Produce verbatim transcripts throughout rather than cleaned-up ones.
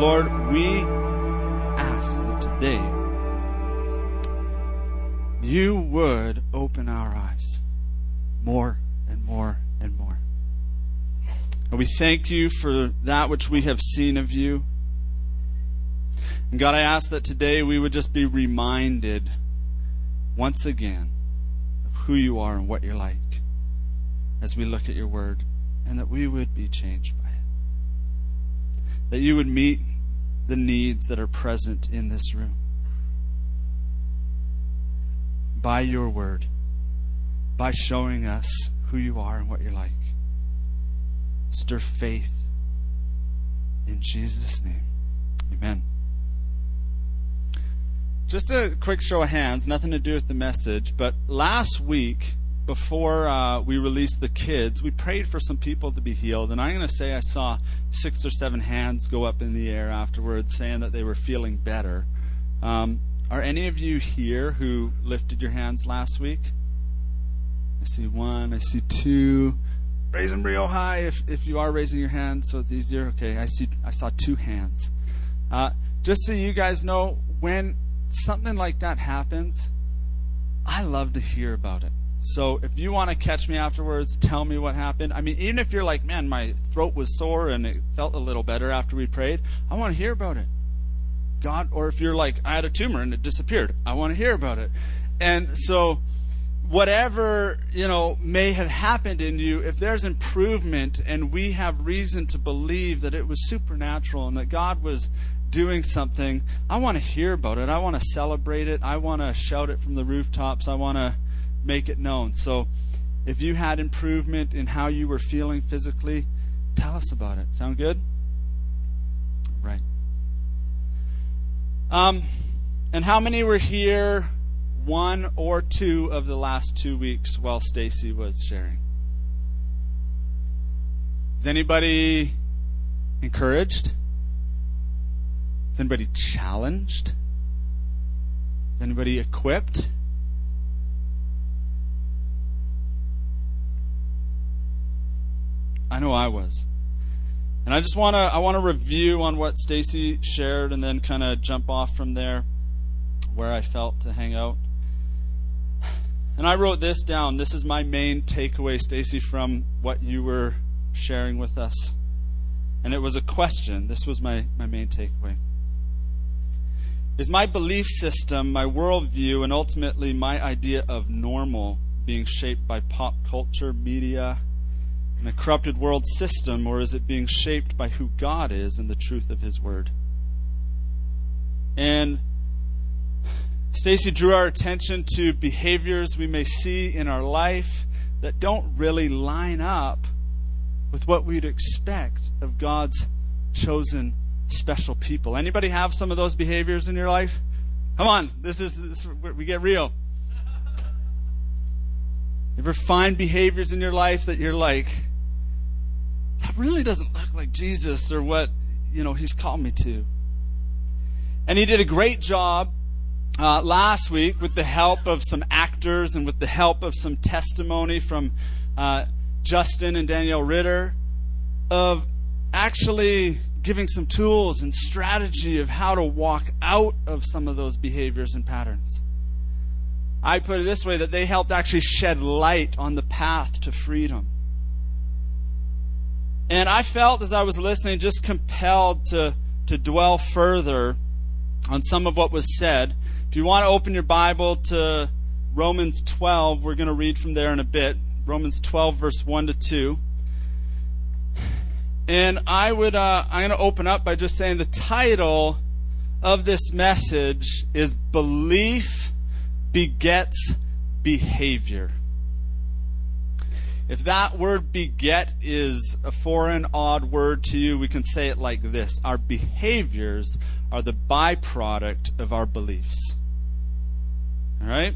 Lord, we ask that today you would open our eyes more and more and more. And we thank you for that which we have seen of you. And God, I ask that today we would just be reminded once again of who you are and what you're like as we look at your word, and that we would be changed by it. That you would meet the needs that are present in this room by your word, by showing us who you are and what you're like. Stir faith in Jesus' name. Amen. Just a quick show of hands, nothing to do with the message, but last week, before uh, we released the kids, we prayed for some people to be healed, and I'm going to say I saw six or seven hands go up in the air afterwards saying that they were feeling better. Um, are any of you here who lifted your hands last week? I see one, I see two. Raise them real high if, if you are raising your hand so it's easier. Okay, I see. I saw two hands. Uh, just so you guys know, when something like that happens, I love to hear about it. So if you want to catch me afterwards, tell me what happened. I mean, even if you're like, man, my throat was sore and it felt a little better after we prayed, I want to hear about it. God, or if you're like, I had a tumor and it disappeared, I want to hear about it. And so whatever, you know, may have happened in you, if there's improvement and we have reason to believe that it was supernatural and that God was doing something, I want to hear about it. I want to celebrate it. I want to shout it from the rooftops. I want to make it known. So if you had improvement in how you were feeling physically, tell us about it. Sound good? Right. Um, and how many were here one or two of the last two weeks while Stacy was sharing? Is anybody encouraged? Is anybody challenged? Is anybody equipped? I know I was. And I just want to I want to review on what Stacy shared and then kind of jump off from there where I felt to hang out. And I wrote this down. This is my main takeaway, Stacy, from what you were sharing with us. And it was a question. This was my, my main takeaway. Is my belief system, my worldview, and ultimately my idea of normal being shaped by pop culture, media, and a corrupted world system, or is it being shaped by who God is and the truth of His Word? And Stacy drew our attention to behaviors we may see in our life that don't really line up with what we'd expect of God's chosen special people. Anybody have some of those behaviors in your life? Come on, this is, this is we get real. You ever find behaviors in your life that you're like, that really doesn't look like Jesus or what, you know, He's called me to? And he did a great job uh, last week with the help of some actors and with the help of some testimony from uh, Justin and Danielle Ritter of actually giving some tools and strategy of how to walk out of some of those behaviors and patterns. I put it this way, that they helped actually shed light on the path to freedom. And I felt as I was listening just compelled to, to dwell further on some of what was said. If you want to open your Bible to Romans twelve, we're going to read from there in a bit. Romans twelve, verse one to two. And I would, uh, I'm going to open up by just saying the title of this message is Belief Begets Behavior. If that word beget is a foreign, odd word to you, we can say it like this. Our behaviors are the byproduct of our beliefs. All right?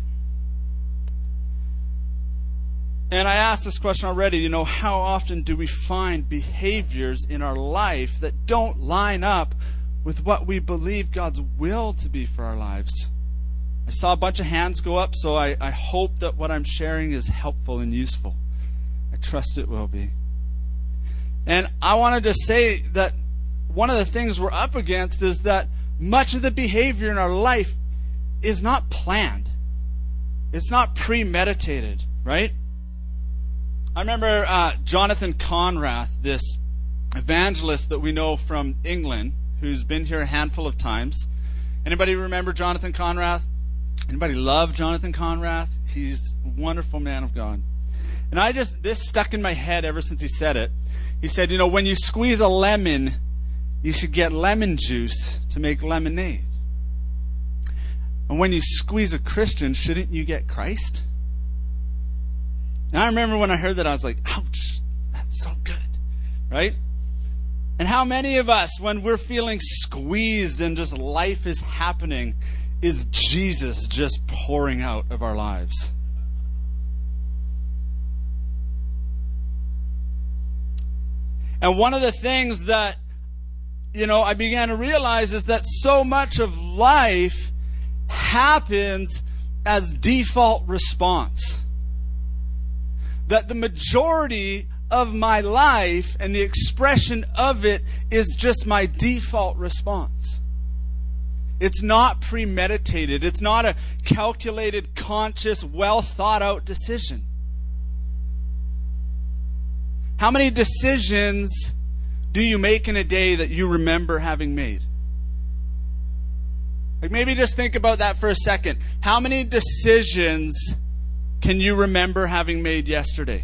And I asked this question already, you know, how often do we find behaviors in our life that don't line up with what we believe God's will to be for our lives? I saw a bunch of hands go up, so I, I hope that what I'm sharing is helpful and useful. I trust it will be. And I wanted to say that one of the things we're up against is that much of the behavior in our life is not planned. It's not premeditated, right? I remember uh, Jonathan Conrath, this evangelist that we know from England, who's been here a handful of times. Anybody remember Jonathan Conrath? Anybody love Jonathan Conrath? He's a wonderful man of God. And I just, this stuck in my head ever since he said it. He said, you know, when you squeeze a lemon, you should get lemon juice to make lemonade. And when you squeeze a Christian, shouldn't you get Christ? And I remember when I heard that, I was like, ouch, that's so good, right? And how many of us, when we're feeling squeezed and just life is happening, is Jesus just pouring out of our lives? And one of the things that, you know, I began to realize is that so much of life happens as default response. That the majority of my life and the expression of it is just my default response. It's not premeditated. It's not a calculated, conscious, well thought out decision. How many decisions do you make in a day that you remember having made? Like maybe just think about that for a second. How many decisions can you remember having made yesterday?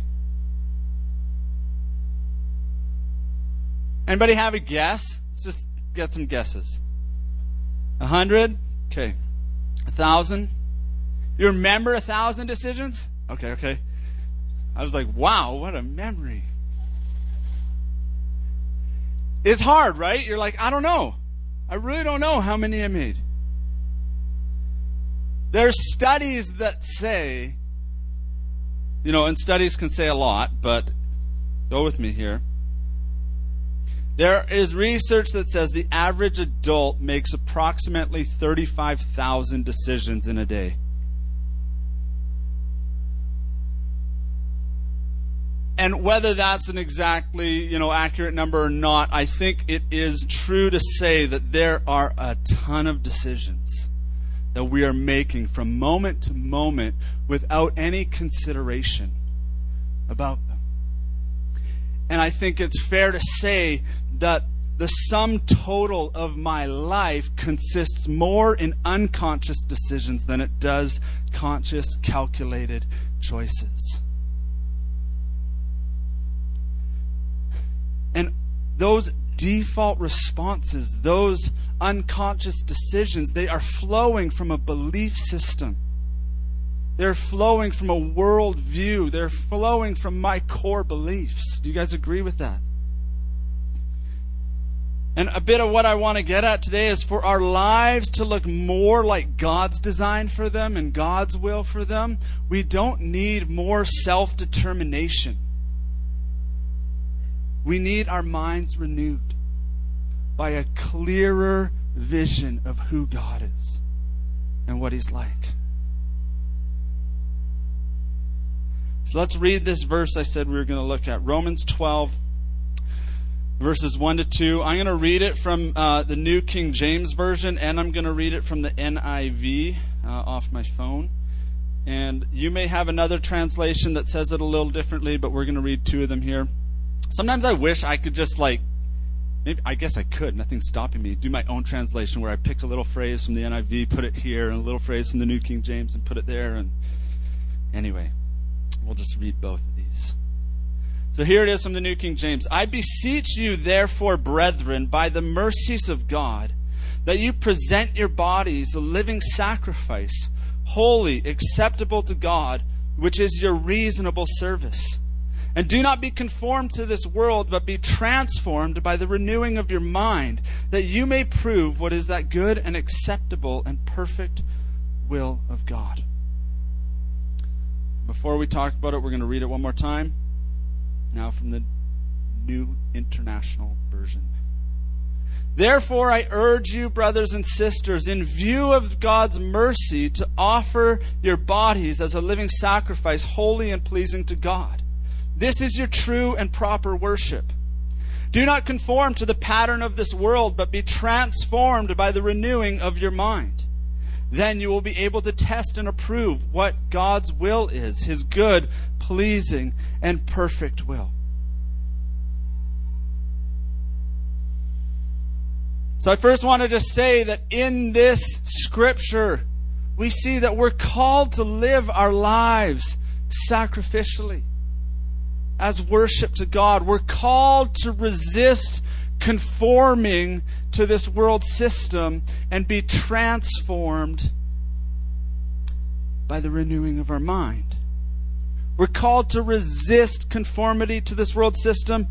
Anybody have a guess? Let's just get some guesses. A hundred? Okay. A thousand? You remember a thousand decisions? Okay, okay. I was like, wow, what a memory. It's hard, right? You're like, I don't know. I really don't know how many I made. There's studies that say, you know, and studies can say a lot, but go with me here. There is research that says the average adult makes approximately thirty-five thousand decisions in a day. And whether that's an exactly, you know, accurate number or not, I think it is true to say that there are a ton of decisions that we are making from moment to moment without any consideration about them. And I think it's fair to say that the sum total of my life consists more in unconscious decisions than it does conscious, calculated choices. And those default responses, those unconscious decisions, they are flowing from a belief system. They're flowing from a worldview. They're flowing from my core beliefs. Do you guys agree with that? And a bit of what I want to get at today is for our lives to look more like God's design for them and God's will for them, we don't need more self-determination. We need our minds renewed by a clearer vision of who God is and what He's like. So let's read this verse I said we were going to look at. Romans twelve, verses one to two. I'm going to read it from uh, the New King James Version, and I'm going to read it from the N I V uh, off my phone. And you may have another translation that says it a little differently, but we're going to read two of them here. Sometimes I wish I could just like, maybe I guess I could, nothing's stopping me, do my own translation where I pick a little phrase from the N I V, put it here, and a little phrase from the New King James and put it there. And anyway, we'll just read both of these. So here it is from the New King James. I beseech you, therefore, brethren, by the mercies of God, that you present your bodies a living sacrifice, holy, acceptable to God, which is your reasonable service. And do not be conformed to this world, but be transformed by the renewing of your mind, that you may prove what is that good and acceptable and perfect will of God. Before we talk about it, we're going to read it one more time. Now from the New International Version. Therefore, I urge you, brothers and sisters, in view of God's mercy, to offer your bodies as a living sacrifice, holy and pleasing to God. This is your true and proper worship. Do not conform to the pattern of this world, but be transformed by the renewing of your mind. Then you will be able to test and approve what God's will is, His good, pleasing, and perfect will. So I first want to just say that in this scripture, we see that we're called to live our lives sacrificially as worship to God. We're called to resist conforming to this world system and be transformed by the renewing of our mind. We're called to resist conformity to this world system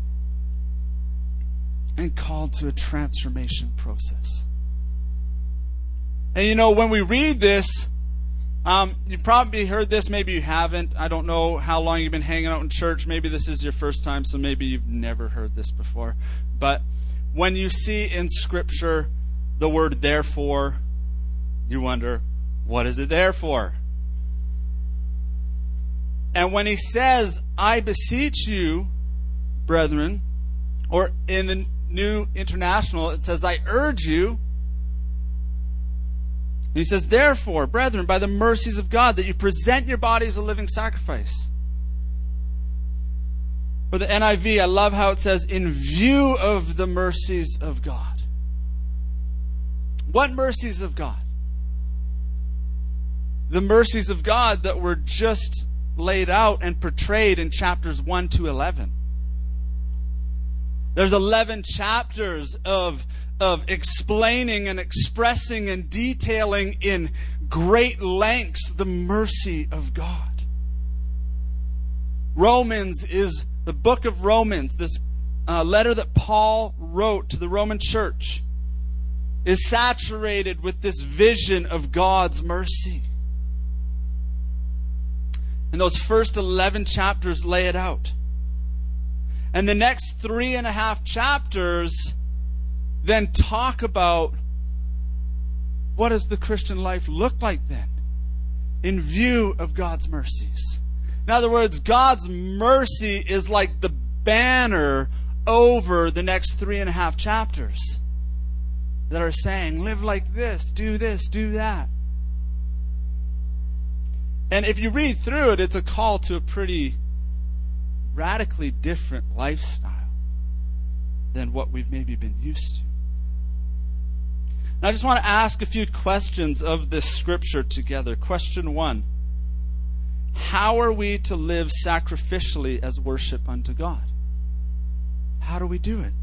and called to a transformation process. And you know, when we read this, um, you've probably heard this, maybe you haven't. I don't know how long you've been hanging out in church. Maybe this is your first time, so maybe you've never heard this before. But when you see in Scripture the word therefore, you wonder, what is it there for? And when he says, I beseech you, brethren, or in the New International, it says, I urge you. He says, therefore, brethren, by the mercies of God, that you present your bodies a living sacrifice. For the N I V, I love how it says, in view of the mercies of God. What mercies of God? The mercies of God that were just laid out and portrayed in chapters one to eleven. There's eleven chapters of, of explaining and expressing and detailing in great lengths the mercy of God. Romans is the book of Romans, this uh, letter that Paul wrote to the Roman church, is saturated with this vision of God's mercy. And those first eleven chapters lay it out. And the next three and a half chapters then talk about what does the Christian life look like then in view of God's mercies. In other words, God's mercy is like the banner over the next three and a half chapters that are saying, live like this, do this, do that. And if you read through it, it's a call to a pretty radically different lifestyle than what we've maybe been used to. And I just want to ask a few questions of this scripture together. Question one, how are we to live sacrificially as worship unto God? How do we do it?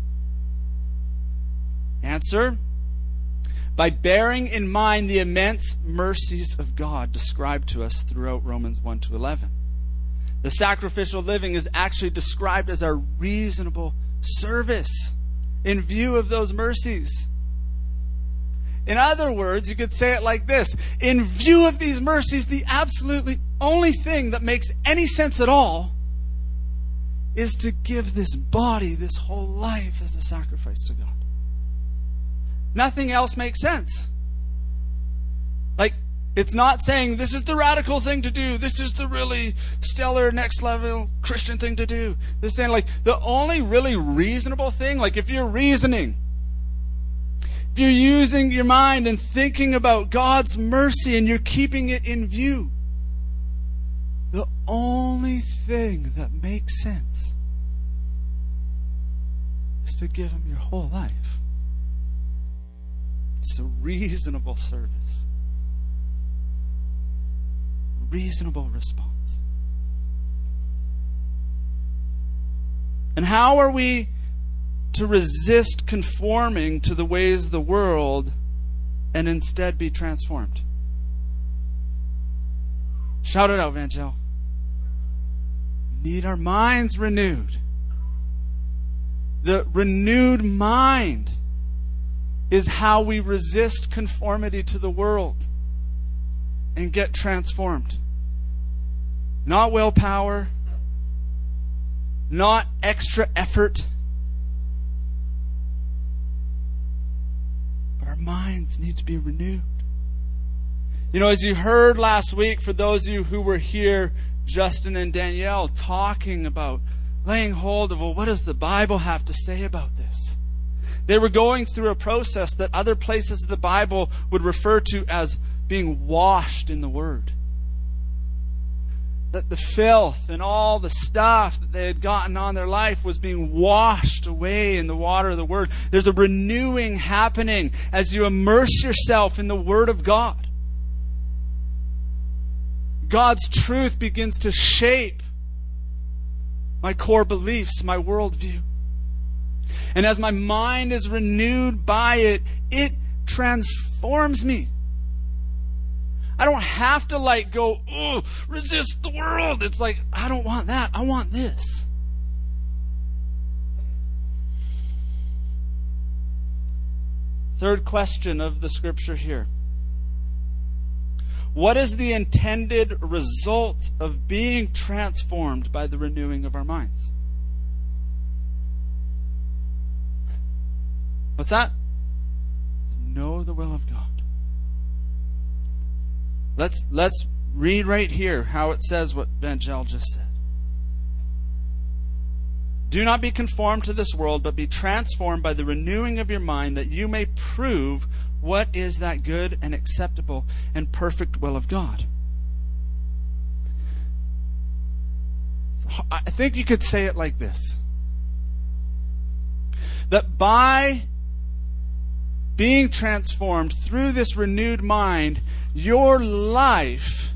Answer, by bearing in mind the immense mercies of God described to us throughout Romans one to eleven. The sacrificial living is actually described as our reasonable service in view of those mercies. In other words, you could say it like this. In view of these mercies, the absolutely only thing that makes any sense at all is to give this body, this whole life, as a sacrifice to God. Nothing else makes sense. Like, it's not saying this is the radical thing to do. This is the really stellar, next level Christian thing to do. This is saying, like, the only really reasonable thing, like if you're reasoning, if you're using your mind and thinking about God's mercy and you're keeping it in view, the only thing that makes sense is to give Him your whole life. It's a reasonable service. Reasonable response. And how are we to resist conforming to the ways of the world and instead be transformed? Shout it out, Vangel. We need our minds renewed. The renewed mind is how we resist conformity to the world and get transformed. Not willpower, not extra effort, but our minds need to be renewed. You know, as you heard last week, for those of you who were here, Justin and Danielle talking about laying hold of, well, what does the Bible have to say about this? They were going through a process that other places of the Bible would refer to as being washed in the Word. That the filth and all the stuff that they had gotten on their life was being washed away in the water of the Word. There's a renewing happening as you immerse yourself in the Word of God. God's truth begins to shape my core beliefs, my worldview. And as my mind is renewed by it, it transforms me. I don't have to like go, oh, resist the world. It's like, I don't want that. I want this. Third question of the scripture here. What is the intended result of being transformed by the renewing of our minds? What's that? To know the will of God. Let's let's read right here how it says what Vangel just said. Do not be conformed to this world, but be transformed by the renewing of your mind, that you may prove what is that good and acceptable and perfect will of God. So I think you could say it like this. That by being transformed through this renewed mind, your life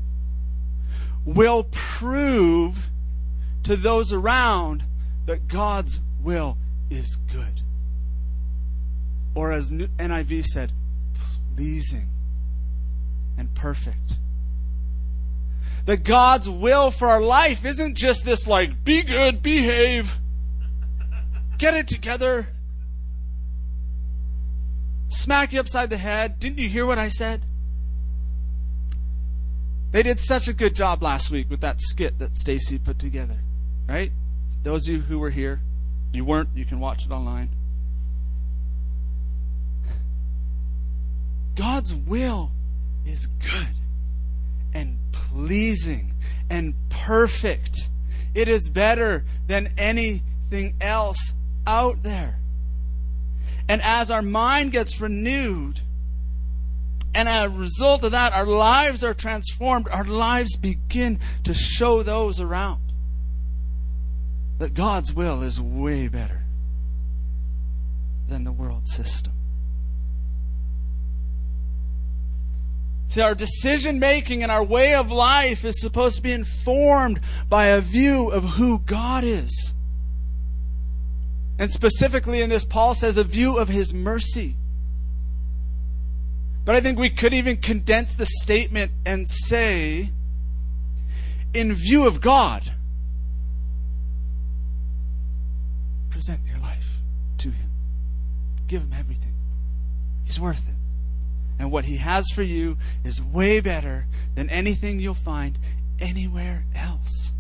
will prove to those around that God's will is good. Or as N I V said, pleasing and perfect. That God's will for our life isn't just this like, be good, behave, get it together, smack you upside the head. Didn't you hear what I said? They did such a good job last week with that skit that Stacy put together, right? Those of you who were here, you weren't, you can watch it online. God's will is good and pleasing and perfect. It is better than anything else out there. And as our mind gets renewed, and as a result of that, our lives are transformed, our lives begin to show those around that God's will is way better than the world system. See, our decision making and our way of life is supposed to be informed by a view of who God is. And specifically in this, Paul says a view of His mercy. But I think we could even condense the statement and say, in view of God, present your life to Him. Give Him everything. He's worth it. And what He has for you is way better than anything you'll find anywhere else.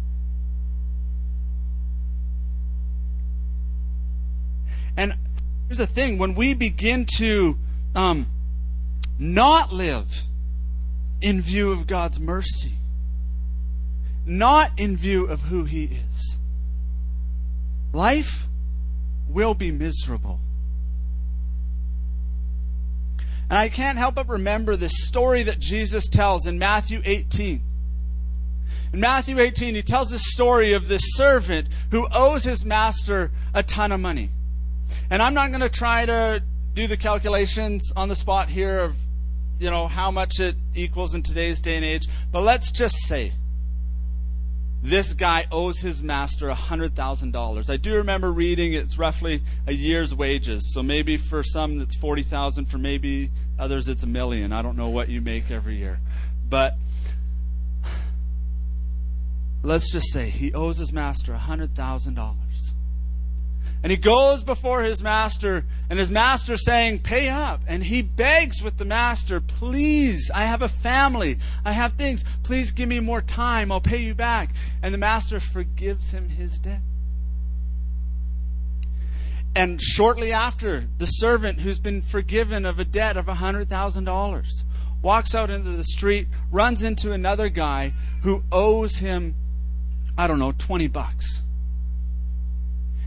And here's the thing, when we begin to um, not live in view of God's mercy, not in view of who He is, life will be miserable. And I can't help but remember this story that Jesus tells in Matthew eighteen. In Matthew eighteen, He tells this story of this servant who owes his master a ton of money. And I'm not going to try to do the calculations on the spot here of, you know, how much it equals in today's day and age. But let's just say this guy owes his master one hundred thousand dollars. I do remember reading it's roughly a year's wages. So maybe for some it's forty thousand dollars, for maybe others it's a million. I don't know what you make every year. But let's just say he owes his master one hundred thousand dollars. And he goes before his master, and his master saying, pay up. And he begs with the master, please, I have a family. I have things. Please give me more time. I'll pay you back. And the master forgives him his debt. And shortly after, the servant who's been forgiven of a debt of one hundred thousand dollars walks out into the street, runs into another guy who owes him, I don't know, twenty bucks.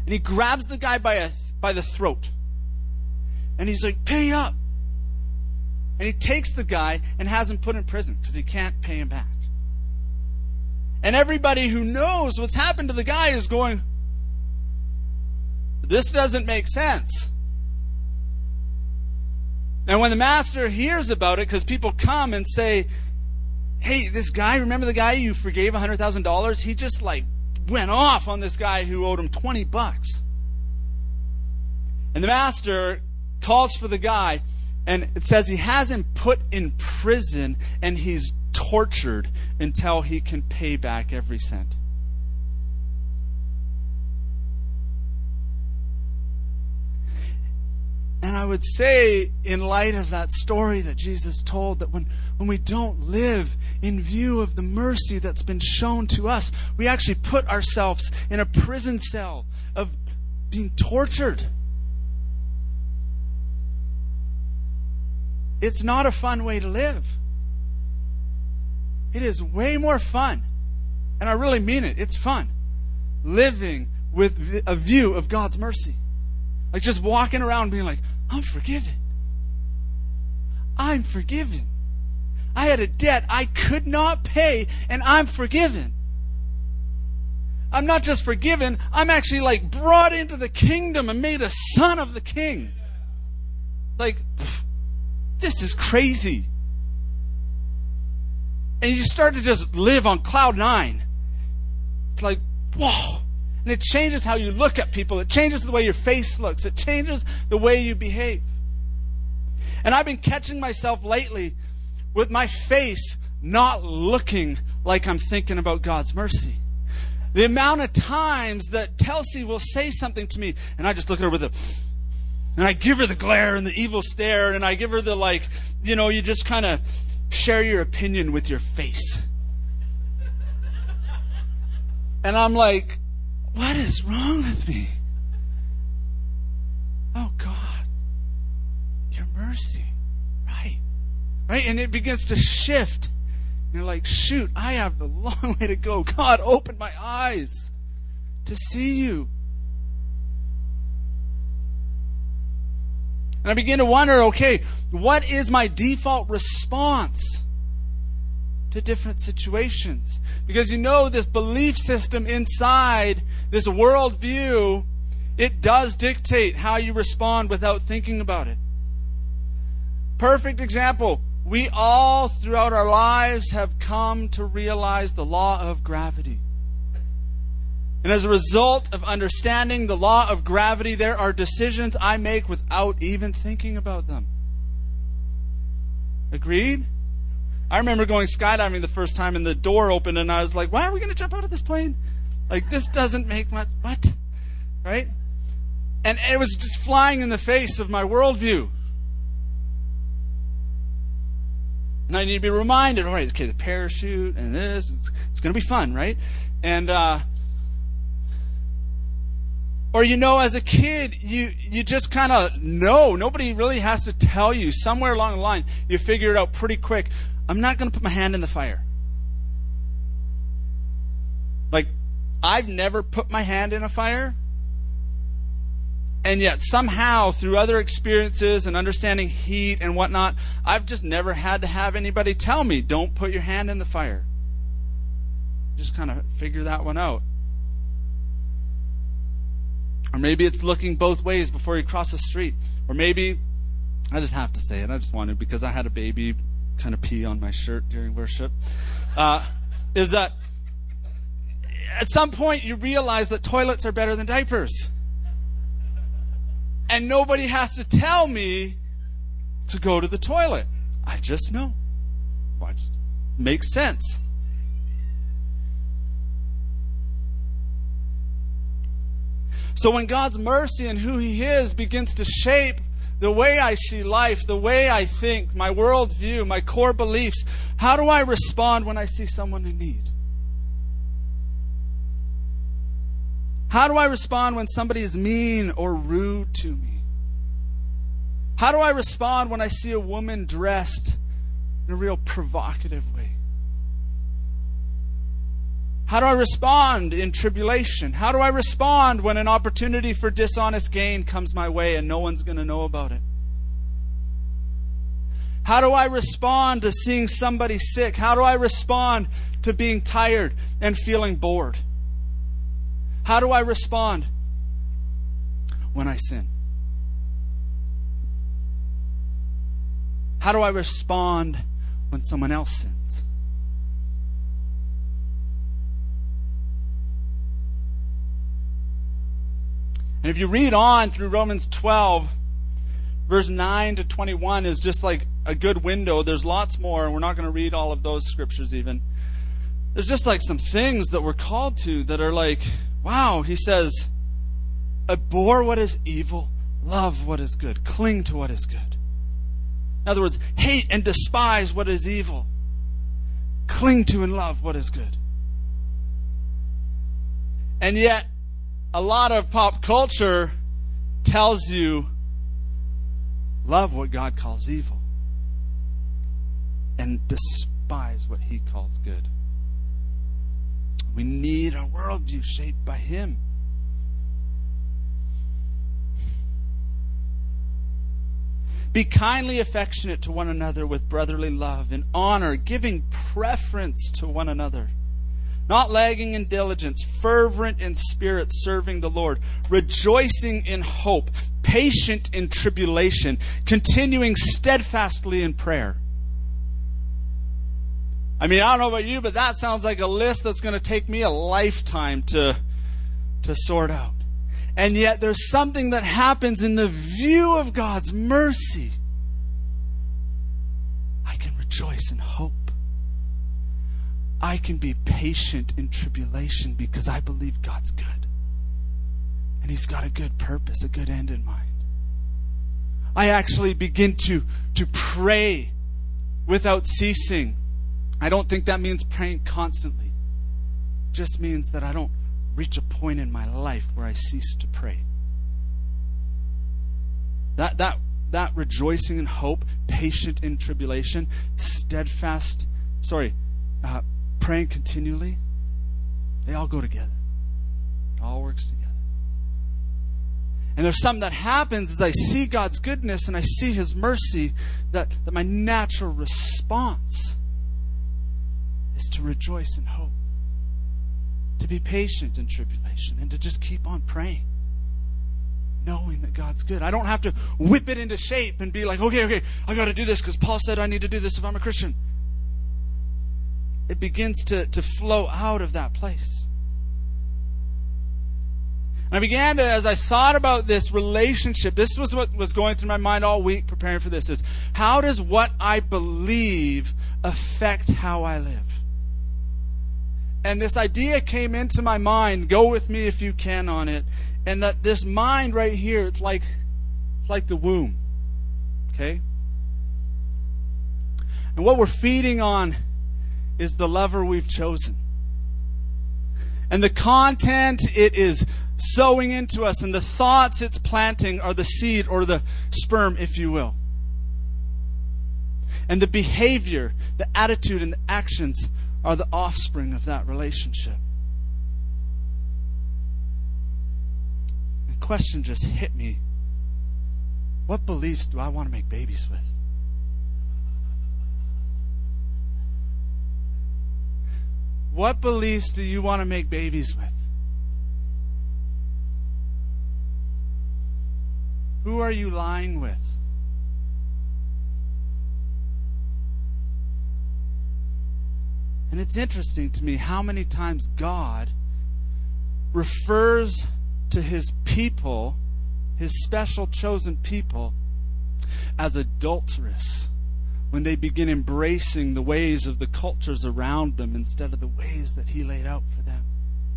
And he grabs the guy by a by the throat. And he's like, pay up. And he takes the guy and has him put in prison because he can't pay him back. And everybody who knows what's happened to the guy is going, this doesn't make sense. And when the master hears about it, because people come and say, hey, this guy, remember the guy you forgave one hundred thousand dollars? He just like went off on this guy who owed him twenty bucks. And the master calls for the guy, and it says he has him put in prison, and he's tortured until he can pay back every cent. And I would say, in light of that story that Jesus told, that when, when we don't live in view of the mercy that's been shown to us, we actually put ourselves in a prison cell of being tortured. It's not a fun way to live. It is way more fun, and I really mean it, it's fun, living with a view of God's mercy. Like just walking around being like, I'm forgiven. I'm forgiven. I had a debt I could not pay, and I'm forgiven. I'm not just forgiven, I'm actually like brought into the kingdom and made a son of the king. Like, this is crazy. And you start to just live on cloud nine. It's like, whoa. And it changes how you look at people. It changes the way your face looks. It changes the way you behave. And I've been catching myself lately with my face not looking like I'm thinking about God's mercy. The amount of times that Telsey will say something to me, and I just look at her with a... And I give her the glare and the evil stare, and I give her the like, you know, you just kind of share your opinion with your face. And I'm like, what is wrong with me? Oh God, your mercy. Right. Right? And it begins to shift. You're like, shoot, I have a long way to go. God, open my eyes to see you. And I begin to wonder, okay, what is my default response to different situations? Because you know, this belief system inside this worldview, it does dictate how you respond without thinking about it. Perfect example. We all throughout our lives have come to realize the law of gravity. And as a result of understanding the law of gravity, there are decisions I make without even thinking about them. Agreed? I remember going skydiving the first time and the door opened and I was like, why are we going to jump out of this plane? Like, this doesn't make much... What? Right? And it was just flying in the face of my worldview. And I need to be reminded, all right, okay, the parachute and this, it's, it's going to be fun, right? And, uh... Or, you know, as a kid, you, you just kind of know. Nobody really has to tell you. Somewhere along the line, you figure it out pretty quick. I'm not going to put my hand in the fire. Like, I've never put my hand in a fire. And yet, somehow, through other experiences and understanding heat and whatnot, I've just never had to have anybody tell me, don't put your hand in the fire. Just kind of figure that one out. Or maybe it's looking both ways before you cross the street. Or maybe, I just have to say it, I just wanted, because I had a baby kind of pee on my shirt during worship, uh, is that at some point you realize that toilets are better than diapers. And nobody has to tell me to go to the toilet. I just know. Well, it just makes sense. So when God's mercy and who He is begins to shape the way I see life, the way I think, my worldview, my core beliefs, how do I respond when I see someone in need? How do I respond when somebody is mean or rude to me? How do I respond when I see a woman dressed in a real provocative way? How do I respond in tribulation? How do I respond when an opportunity for dishonest gain comes my way and no one's going to know about it? How do I respond to seeing somebody sick? How do I respond to being tired and feeling bored? How do I respond when I sin? How do I respond when someone else sins? And if you read on through Romans twelve, verse nine to twenty-one is just like a good window. There's lots more, and we're not going to read all of those scriptures even. There's just like some things that we're called to that are like, wow, he says, abhor what is evil, love what is good, cling to what is good. In other words, hate and despise what is evil, cling to and love what is good. And yet, a lot of pop culture tells you, love what God calls evil and despise what he calls good. We need a worldview shaped by him. Be kindly affectionate to one another with brotherly love and honor, giving preference to one another. Not lagging in diligence, fervent in spirit, serving the Lord, rejoicing in hope, patient in tribulation, continuing steadfastly in prayer. I mean, I don't know about you, but that sounds like a list that's going to take me a lifetime to, to sort out. And yet there's something that happens in the view of God's mercy. I can rejoice in hope. I can be patient in tribulation because I believe God's good. And he's got a good purpose, a good end in mind. I actually begin to, to pray without ceasing. I don't think that means praying constantly. It just means that I don't reach a point in my life where I cease to pray. That that that rejoicing in hope, patient in tribulation, steadfast, sorry, uh, praying continually, they all go together. It all works together. And there's something that happens as I see God's goodness and I see his mercy, that, that my natural response is to rejoice in hope, to be patient in tribulation, and to just keep on praying, knowing that God's good. I don't have to whip it into shape and be like, okay, okay, I got to do this because Paul said I need to do this if I'm a Christian. It begins to, to flow out of that place. And I began to, as I thought about this relationship, this was what was going through my mind all week preparing for this, is how does what I believe affect how I live? And this idea came into my mind, go with me if you can on it, and that this mind right here, it's like, it's like the womb, okay? And what we're feeding on is the lover we've chosen. And the content it is sowing into us and the thoughts it's planting are the seed or the sperm, if you will. And the behavior, the attitude, and the actions are the offspring of that relationship. The question just hit me. What beliefs do I want to make babies with? What beliefs do you want to make babies with? Who are you lying with? And it's interesting to me how many times God refers to his people, his special chosen people, as adulterous when they begin embracing the ways of the cultures around them instead of the ways that he laid out for them.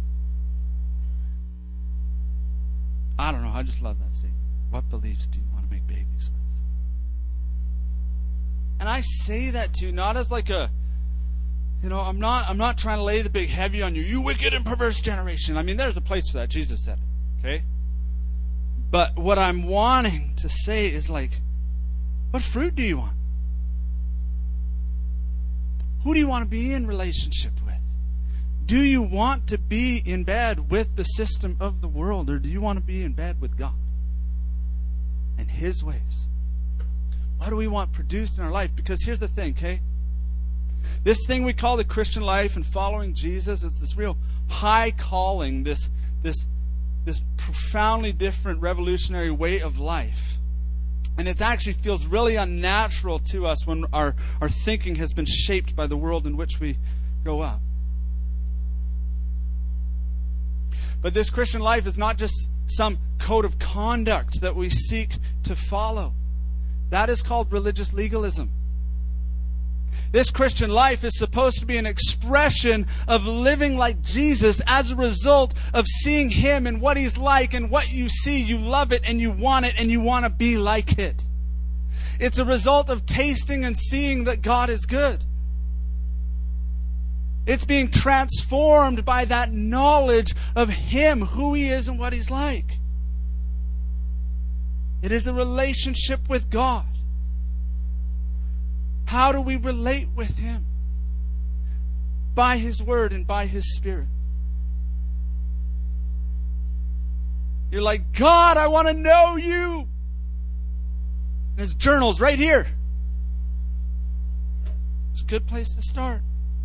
I don't know, I just love that statement. What beliefs do you want to make babies with? And I say that to you not as like a, you know, I'm not I'm not trying to lay the big heavy on you, you wicked and perverse generation. I mean, there's a place for that. Jesus said it, okay? But what I'm wanting to say is like, what fruit do you want? Who do you want to be in relationship with? Do you want to be in bed with the system of the world, or do you want to be in bed with God and His ways? What do we want produced in our life? Because here's the thing, okay? This thing we call the Christian life and following Jesus, it's this real high calling, this, this, this profoundly different revolutionary way of life. And it actually feels really unnatural to us when our, our thinking has been shaped by the world in which we grow up. But this Christian life is not just some code of conduct that we seek to follow. That is called religious legalism. This Christian life is supposed to be an expression of living like Jesus as a result of seeing Him and what He's like, and what you see, you love it and you want it and you want to be like it. It's a result of tasting and seeing that God is good. It's being transformed by that knowledge of Him, who He is and what He's like. It is a relationship with God. How do we relate with Him? By His Word and by His Spirit. You're like, God, I want to know You. And His journal's right here. It's a good place to start.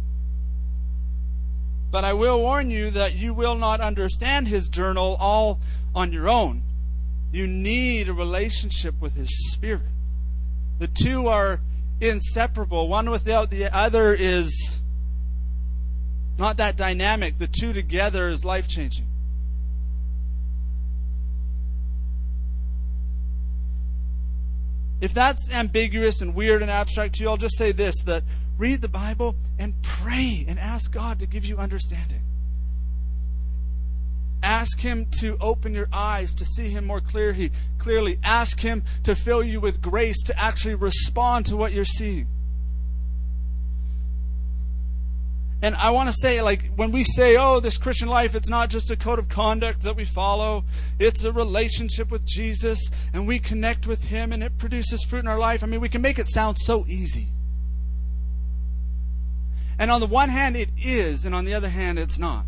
But I will warn you that you will not understand His journal all on your own. You need a relationship with His Spirit. The two are inseparable. One without the other is not that dynamic. The two together is life-changing. If that's ambiguous and weird and abstract to you, I'll just say this, that read the Bible and pray and ask God to give you understanding. Ask Him to open your eyes to see Him more clearly. Clearly, ask Him to fill you with grace to actually respond to what you're seeing. And I want to say, like, when we say, oh, this Christian life, it's not just a code of conduct that we follow. It's a relationship with Jesus, and we connect with Him, and it produces fruit in our life. I mean, we can make it sound so easy. And on the one hand, it is, and on the other hand, it's not.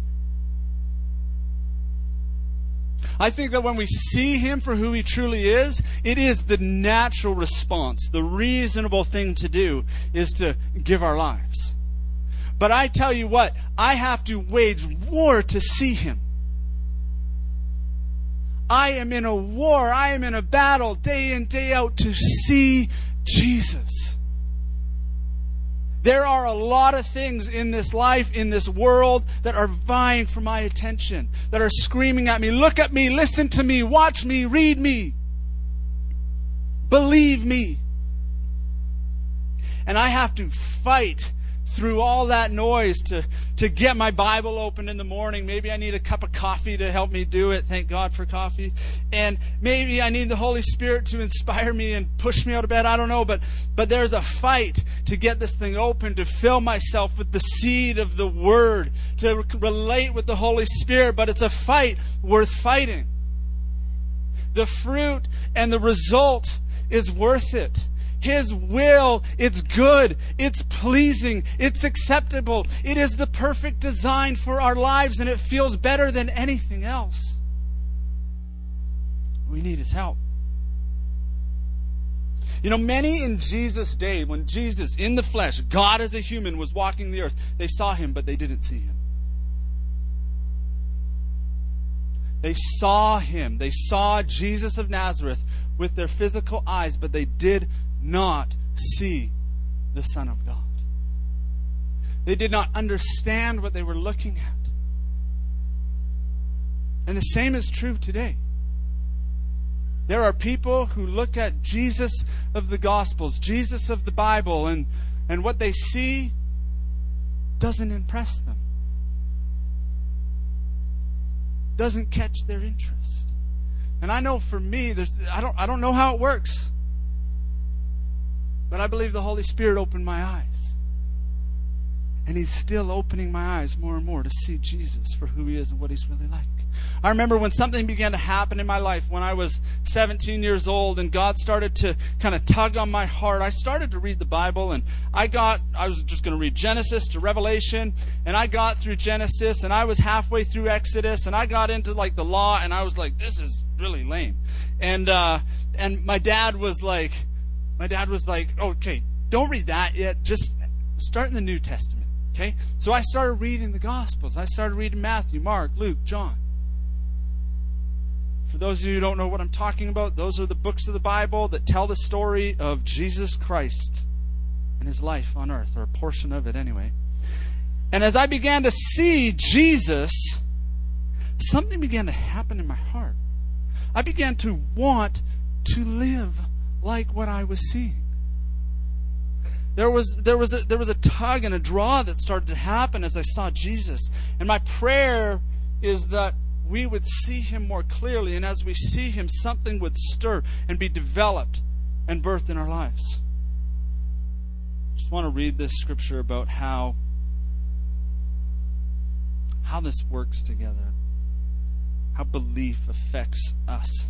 I think that when we see Him for who He truly is, it is the natural response. The reasonable thing to do is to give our lives. But I tell you what, I have to wage war to see Him. I am in a war, I am in a battle day in, day out to see Jesus. There are a lot of things in this life, in this world, that are vying for my attention, that are screaming at me, look at me, listen to me, watch me, read me, believe me. And I have to fight through all that noise to, to get my Bible open in the morning. Maybe I need a cup of coffee to help me do it. Thank God for coffee. And maybe I need the Holy Spirit to inspire me and push me out of bed. I don't know. But, but there's a fight to get this thing open, to fill myself with the seed of the Word, to re- relate with the Holy Spirit. But it's a fight worth fighting. The fruit and the result is worth it. His will, it's good, it's pleasing, it's acceptable. It is the perfect design for our lives, and it feels better than anything else. We need His help. You know, many in Jesus' day, when Jesus in the flesh, God as a human, was walking the earth, they saw Him, but they didn't see Him. They saw Him. They saw Jesus of Nazareth with their physical eyes, but they did not see the Son of God. They did not understand what they were looking at. And the same is true today. There are people who look at Jesus of the Gospels, Jesus of the Bible, and, and what they see doesn't impress them. Doesn't catch their interest. And I know for me, there's I don't I don't know how it works. But I believe the Holy Spirit opened my eyes. And He's still opening my eyes more and more to see Jesus for who He is and what He's really like. I remember when something began to happen in my life when I was seventeen years old and God started to kind of tug on my heart. I started to read the Bible, and I got, I was just going to read Genesis to Revelation, and I got through Genesis, and I was halfway through Exodus, and I got into like the law, and I was like, this is really lame. And, uh, and my dad was like, my dad was like, okay, don't read that yet. Just start in the New Testament. Okay. So I started reading the Gospels. I started reading Matthew, Mark, Luke, John. For those of you who don't know what I'm talking about, those are the books of the Bible that tell the story of Jesus Christ and His life on earth, or a portion of it anyway. And as I began to see Jesus, something began to happen in my heart. I began to want to live like what I was seeing. There was there was a, there was a tug and a draw that started to happen as I saw Jesus. And my prayer is that we would see Him more clearly, and as we see Him, something would stir and be developed and birthed in our lives. I just want to read this scripture about how how this works together, how belief affects us.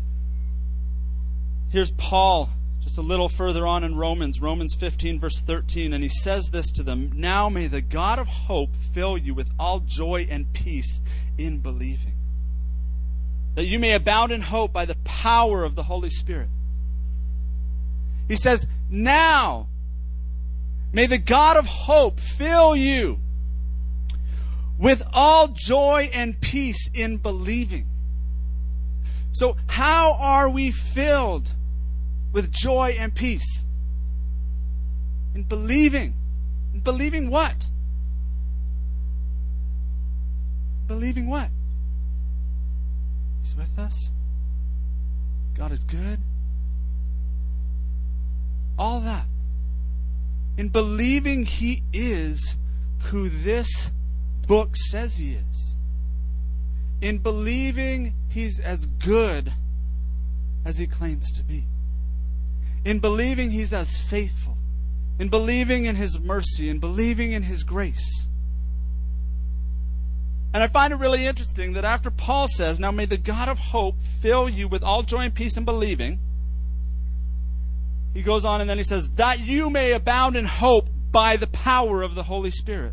Here's Paul, just a little further on in Romans, Romans fifteen, verse thirteen, and he says this to them: "Now may the God of hope fill you with all joy and peace in believing, that you may abound in hope by the power of the Holy Spirit." He says, now may the God of hope fill you with all joy and peace in believing. So how are we filled with joy and peace? In believing. In believing what? Believing what? He's with us. God is good. All that. In believing He is who this book says He is. In believing He's as good as He claims to be. In believing He's as faithful. In believing in His mercy. In believing in His grace. And I find it really interesting that after Paul says, now may the God of hope fill you with all joy and peace in believing, he goes on and then he says, that you may abound in hope by the power of the Holy Spirit.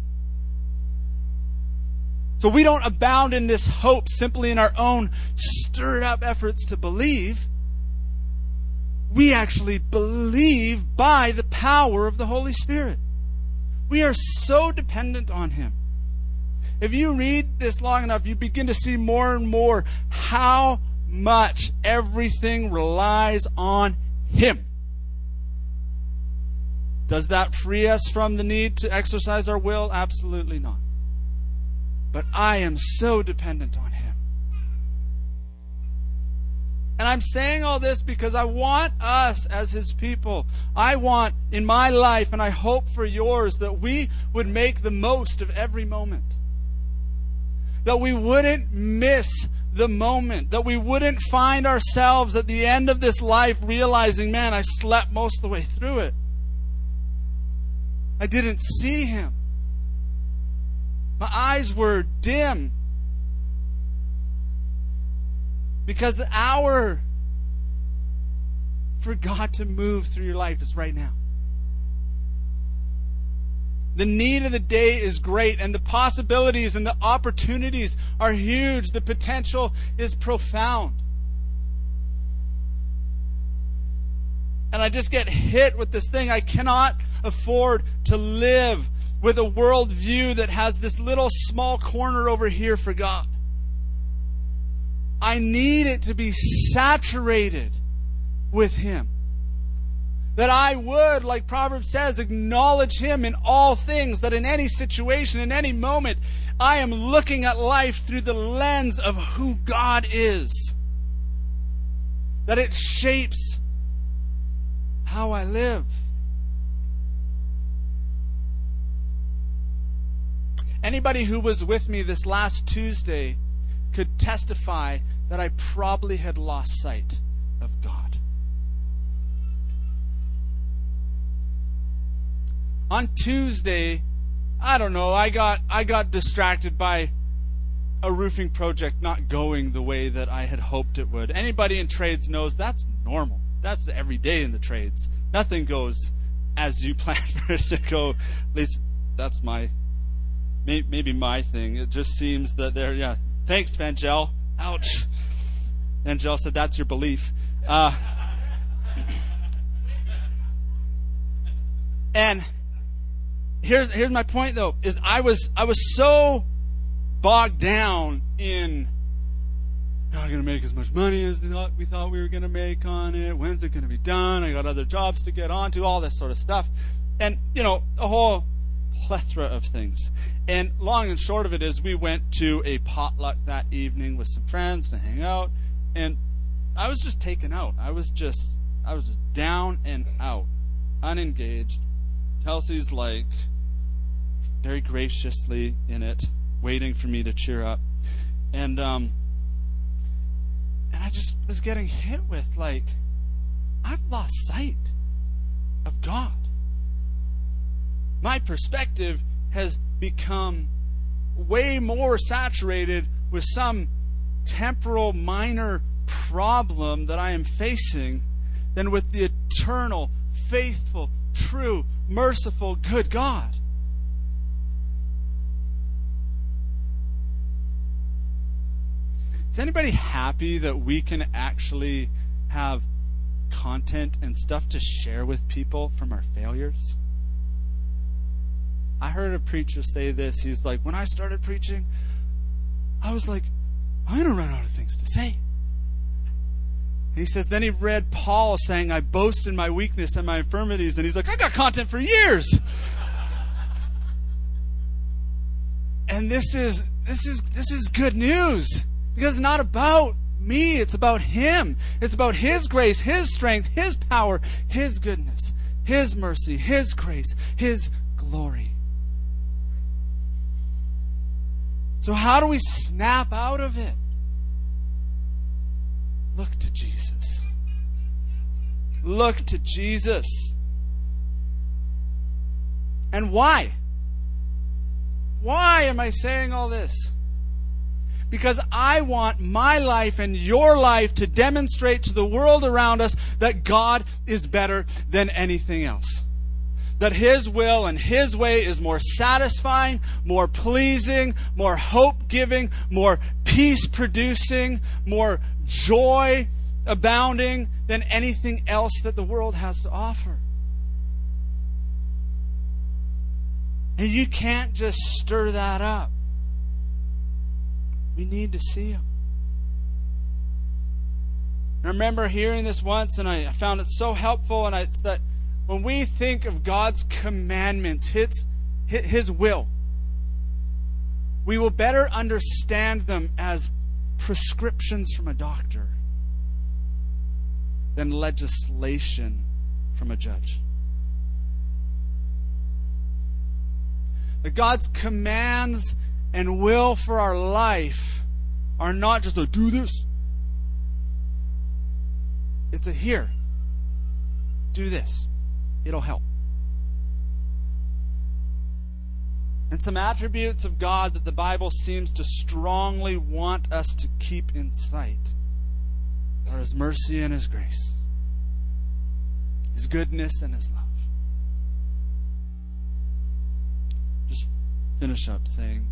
So we don't abound in this hope simply in our own stirred up efforts to believe. We actually believe by the power of the Holy Spirit. We are so dependent on Him. If you read this long enough, you begin to see more and more how much everything relies on Him. Does that free us from the need to exercise our will? Absolutely not. But I am so dependent on Him. And I'm saying all this because I want us as His people, I want in my life, and I hope for yours, that we would make the most of every moment. That we wouldn't miss the moment. That we wouldn't find ourselves at the end of this life realizing, man, I slept most of the way through it. I didn't see Him. My eyes were dim. Because the hour for God to move through your life is right now. The need of the day is great, and the possibilities and the opportunities are huge. The potential is profound. And I just get hit with this thing. I cannot afford to live with a worldview that has this little small corner over here for God. I need it to be saturated with Him. That I would, like Proverbs says, acknowledge Him in all things. That in any situation, in any moment, I am looking at life through the lens of who God is. That it shapes how I live. Anybody who was with me this last Tuesday could testify that I probably had lost sight of God. On Tuesday, I don't know, I got I got distracted by a roofing project not going the way that I had hoped it would. Anybody in trades knows that's normal. That's every day in the trades. Nothing goes as you plan for it to go. At least that's my, maybe my thing. It just seems that they're, yeah. Thanks, Vangel. Ouch. Vangel said that's your belief. Uh, and here's here's my point though, is I was I was so bogged down in not going to make as much money as we thought, we thought we were going to make on it. When's it going to be done? I got other jobs to get onto, all this sort of stuff. And, you know, a whole plethora of things. And long and short of it is we went to a potluck that evening with some friends to hang out. And I was just taken out. I was just, I was just down and out, unengaged. Kelsey's like very graciously in it, waiting for me to cheer up. And um and I just was getting hit with, like, I've lost sight of God. My perspective has become way more saturated with some temporal minor problem that I am facing than with the eternal, faithful, true, merciful, good God. Is anybody happy that we can actually have content and stuff to share with people from our failures? I heard a preacher say this. He's like, when I started preaching, I was like, I'm going to run out of things to say. And he says, then he read Paul saying, I boast in my weakness and my infirmities. And he's like, I got content for years. And this is this is this is good news. Because it's not about me, it's about Him. It's about His grace, His strength, His power, His goodness, His mercy, His grace, His glory. So how do we snap out of it? Look to Jesus. Look to Jesus. And why? Why am I saying all this? Because I want my life and your life to demonstrate to the world around us that God is better than anything else. That His will and His way is more satisfying, more pleasing, more hope-giving, more peace-producing, more joy abounding than anything else that the world has to offer. And you can't just stir that up. We need to see Him. I remember hearing this once, and I found it so helpful. And I, it's that when we think of God's commandments, His, His will, we will better understand them as prescriptions from a doctor than legislation from a judge. That God's commands and will for our life are not just a do this. It's a here. Do this. It'll help. And some attributes of God that the Bible seems to strongly want us to keep in sight are His mercy and His grace, His goodness and His love. Just finish up saying,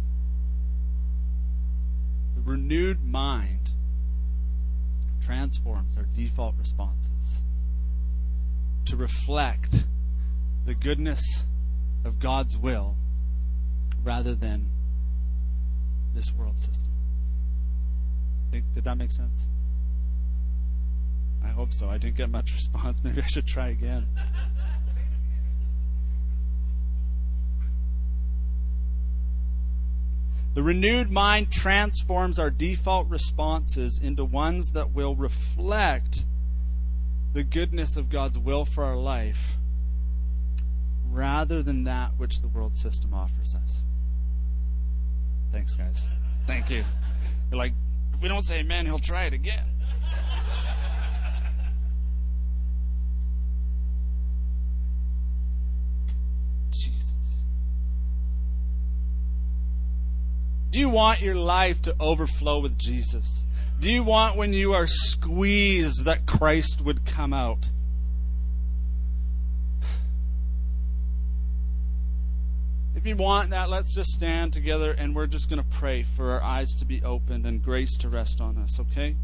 the renewed mind transforms our default responses to reflect the goodness of God's will rather than this world system. Think, did that make sense? I hope so. I didn't get much response. Maybe I should try again. The renewed mind transforms our default responses into ones that will reflect the goodness of God's will for our life rather than that which the world system offers us. Thanks, guys. Thank you. You're like, if we don't say amen, He'll try it again. Jesus. Do you want your life to overflow with Jesus? Do you want, when you are squeezed, that Christ would come out? If you want that, let's just stand together and we're just going to pray for our eyes to be opened and grace to rest on us, okay?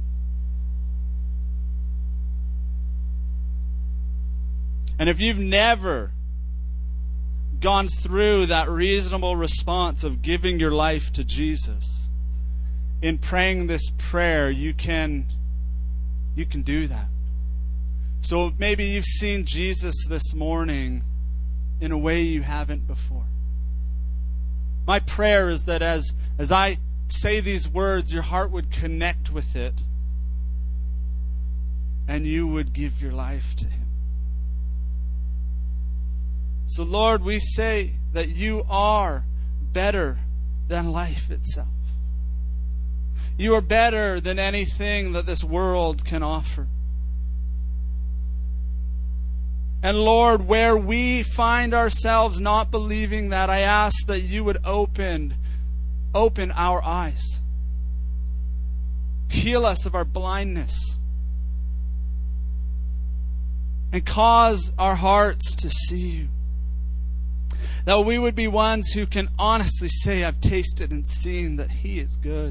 And if you've never gone through that reasonable response of giving your life to Jesus, in praying this prayer, you can you can do that. So if maybe you've seen Jesus this morning in a way you haven't before, my prayer is that as, as I say these words, your heart would connect with it and you would give your life to Him. So Lord, we say that you are better than life itself. You are better than anything that this world can offer. And Lord, where we find ourselves not believing that, I ask that you would open, open our eyes. Heal us of our blindness. And cause our hearts to see you. That we would be ones who can honestly say, I've tasted and seen that He is good.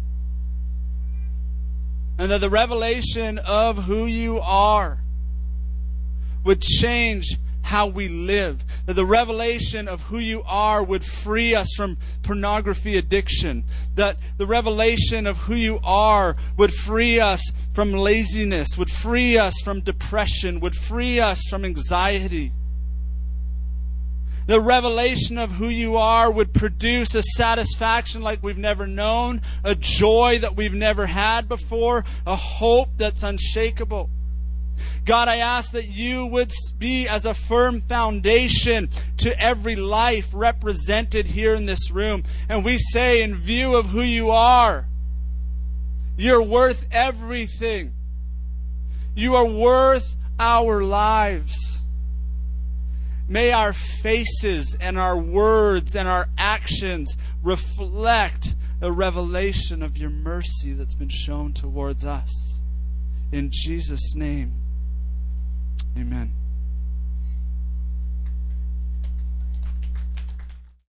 And that the revelation of who you are would change how we live. That the revelation of who you are would free us from pornography addiction. That the revelation of who you are would free us from laziness, would free us from depression, would free us from anxiety. The revelation of who you are would produce a satisfaction like we've never known, a joy that we've never had before, a hope that's unshakable. God, I ask that you would be as a firm foundation to every life represented here in this room. And we say, in view of who you are, you're worth everything. You are worth our lives. May our faces and our words and our actions reflect the revelation of your mercy that's been shown towards us. In Jesus' name, amen.